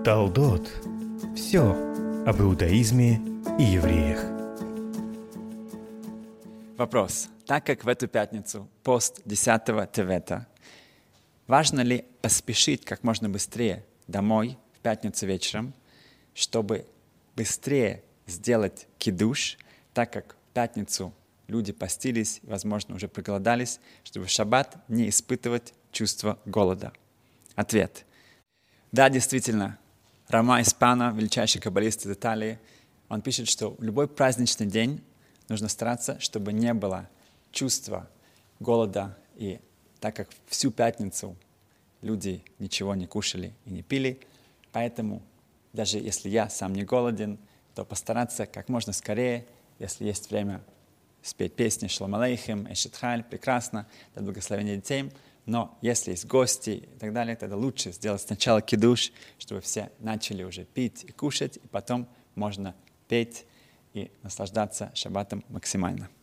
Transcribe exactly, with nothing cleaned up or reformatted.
Талдот. Все об иудаизме и евреях. Вопрос. Так как в эту пятницу пост десятого Тевета, важно ли поспешить как можно быстрее домой в пятницу вечером, чтобы быстрее сделать кидуш, так как в пятницу люди постились, возможно, уже проголодались, чтобы в шаббат не испытывать чувство голода? Ответ. Да, действительно, Рама Испана, величайший каббалист из Италии, он пишет, что в любой праздничный день нужно стараться, чтобы не было чувства голода. И так как всю пятницу люди ничего не кушали и не пили, поэтому даже если я сам не голоден, то постараться как можно скорее, если есть время, спеть песни «Шалом алейхем», «Эшет халь», прекрасно, дать благословение детям. Но если есть гости и так далее, тогда лучше сделать сначала кидуш, чтобы все начали уже пить и кушать, и потом можно петь и наслаждаться шаббатом максимально.